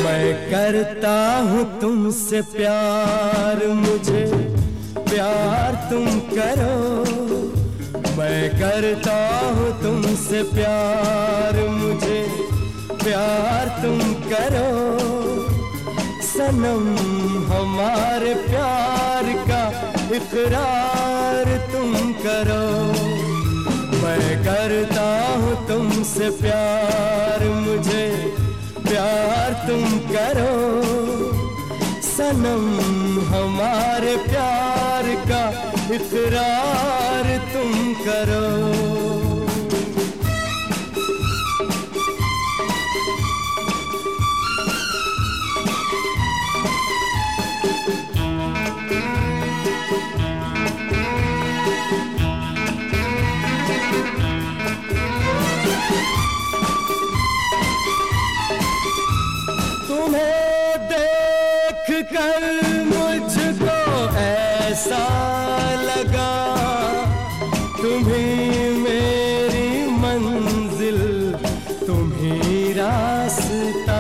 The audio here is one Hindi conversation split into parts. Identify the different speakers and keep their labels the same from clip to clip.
Speaker 1: मैं करता हूँ तुमसे प्यार, मुझे प्यार तुम करो। मैं करता हूँ तुमसे प्यार, मुझे प्यार तुम करो। सनम हमारे प्यार का इकरार तुम करो। मैं करता हूँ तुमसे प्यार, मुझे प्यार तुम करो। सनम हमारे प्यार का इकरार तुम करो। कर मुझको ऐसा लगा, तुम ही मेरी मंजिल, तुम ही रास्ता।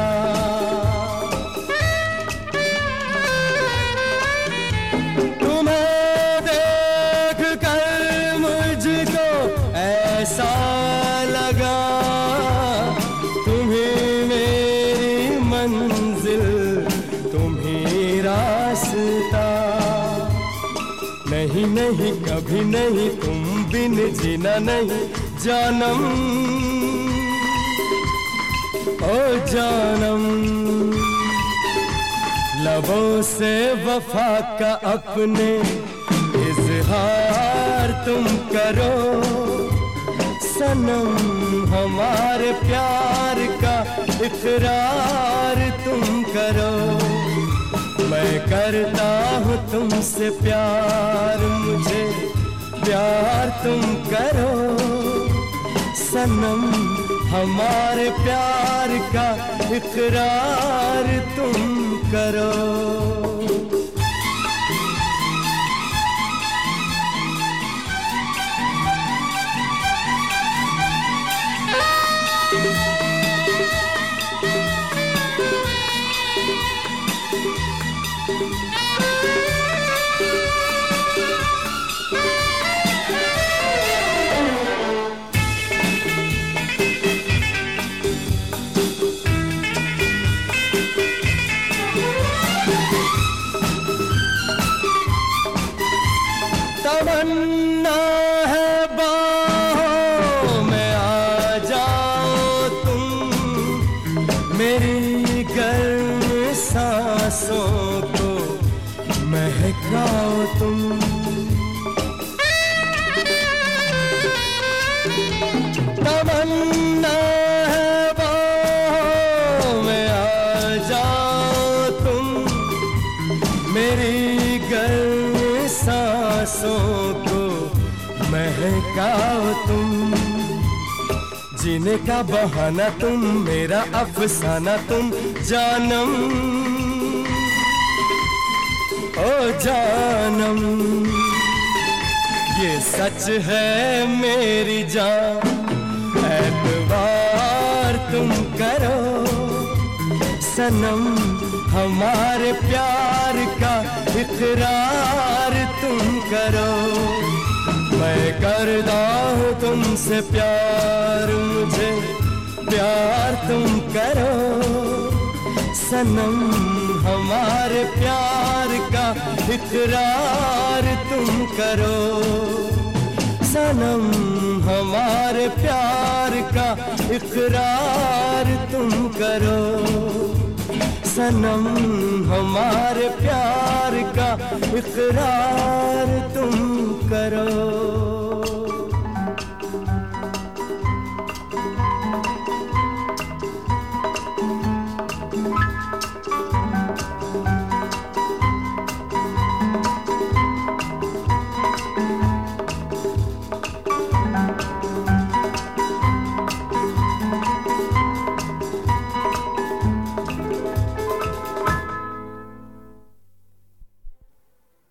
Speaker 1: तुम्हें देख कर मुझको ऐसा लगा, तुम ही मेरी मंजिल, तुम ही रास्ता। नहीं नहीं कभी नहीं, तुम बिन जीना नहीं जानम, ओ जानम। लबों से वफा का अपने इजहार तुम करो। सनम हमारे प्यार का इकरार तुम करो। मैं करता हूँ तुमसे प्यार, मुझे प्यार तुम करो। सनम हमारे प्यार का इकरार तुम करो। तमन्ना है बाहों में आ जाओ तुम, मेरी गर्म सांसों को महकाओ तुम। तमन्ना है बाहों में आ जाओ तुम, मेरी गर्म सांसों को महकाओ तुम। जीने का बहाना तुम, मेरा अफसाना तुम जानम, ओ जानम। ये सच है मेरी जान, एतबार तुम करो। सनम हमारे प्यार का इकरार तुम करो। मैं करता हूँ तुमसे प्यार, मुझे प्यार तुम करो। सनम हमारे प्यार का इकरार तुम करो। सनम हमारे प्यार का इकरार तुम करो। सनम हमारे प्यार का इकरार तुम करो।